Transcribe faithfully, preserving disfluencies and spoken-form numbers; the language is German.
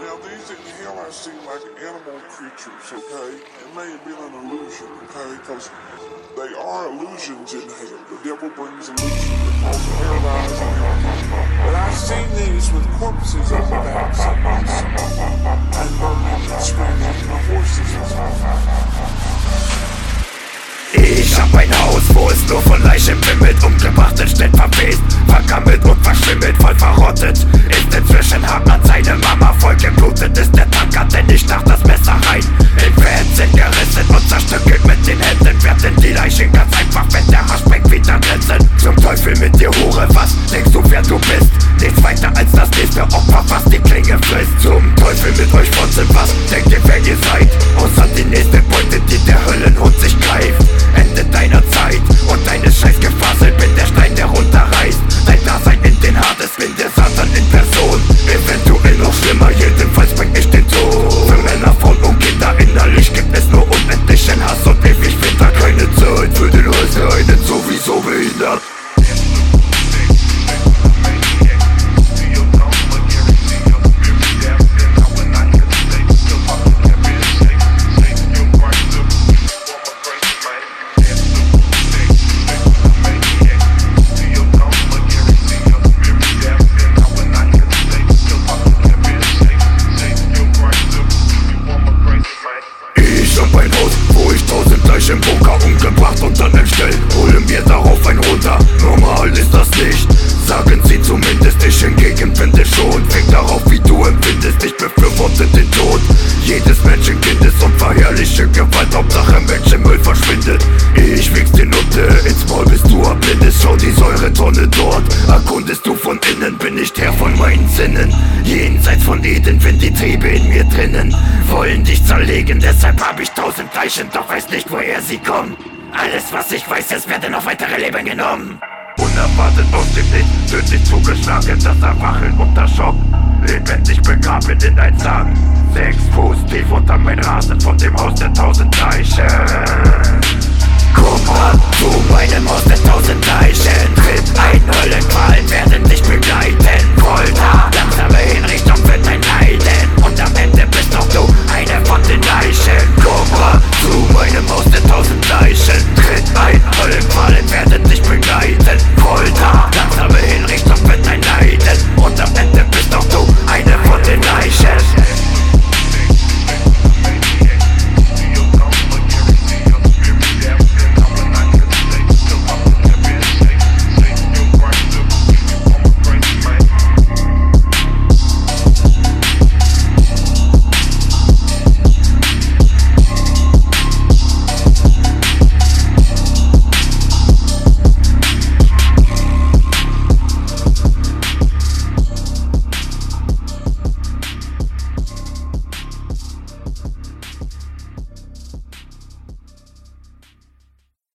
Now these in hell I seem like animal creatures, okay? It may have been an illusion, okay? Because they are illusions in hell. The devil brings illusion because paradise and hell. But I've seen these with corpses on the backs of these and burning and screaming and horses and stuff. Ich hab ein Haus, wo es nur von Leichen wimmelt, umgebracht in Städten verwest, vergammelt und verschwimmelt, voll verrottet. Ist inzwischen hart an seine Mama, voll geblutet ist der Tanker, denn ich stach das Messer rein. In Fetzen gerissen und zerstückelt mit den Händen, werden die Leichen ganz einfach, wenn der Hasch sprengt, wieder grenzen. Zum Teufel mit dir, Hure, was denkst du, wer du bist? Nichts weiter als das nächste Opfer, was die Klinge frisst. Zum Teufel mit euch Fotzen, was denkt ihr, wer ihr seid? Außer die nächste Beute, die der Höllenhund sich greift. Ende deiner Zeit und deines scheiß Gefasel, bin der Stein, der runterreißt. Dein Dasein in den Hades, bin der Satan in Person. Eventuell noch schlimmer, jedenfalls bring ich den Tod. Für Männer, Frauen und Kinder innerlich gibt es nur unendlichen Hass und ewig Winter. Keine Zeit für den Rest, der einen sowieso behindert. Im Bunker umgebracht und dann entstellt, hole mir darauf ein runter. Normal ist das nicht, sagen sie zumindest. Ich hingegen finde schon, fängt darauf, wie du empfindest. Ich befürworte den Tod jedes Menschenkind ist unverherrliche Gewalt. Hauptsache Menschenmüll verschwindet. Ich wichs die Nutte ins Maul, bis du erblindest. Schau die Säuretonne dort, erkundest du von innen. Bin nicht Herr von meinen Sinnen, jenseits von Eden, wenn die Triebe in mir drinnen wollen dich zerlegen. Deshalb hab ich tausend Leichen, doch weiß nicht, woher sie kommen. Alles, was ich weiß, es werden noch weitere Leben genommen. Unerwartet aus dem Nichts, tödlich zugeschlagen, das Erwachen unter Schock. Lebendig begraben in ein Sarg, sechs Fuß tief unter mein Rasen von dem Haus der tausend Leichen. Komm ran zu meinem Haus der tausend Leichen, tritt ein, Höllenqualen werden dich begleiten.